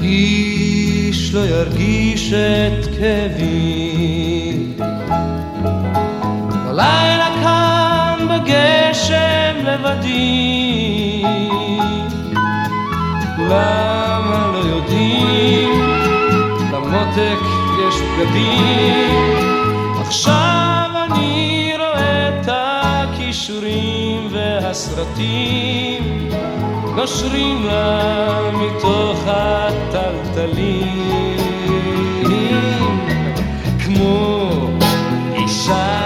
איש לא ירגיש את כאבי. בלילה כאן בגשם לבדי, למה לא יודעים? למותק יש בגדים. עכשיו אני רואה את הכישורים והסרטים נושרים לה מתוך הטלטלים, כמו אישה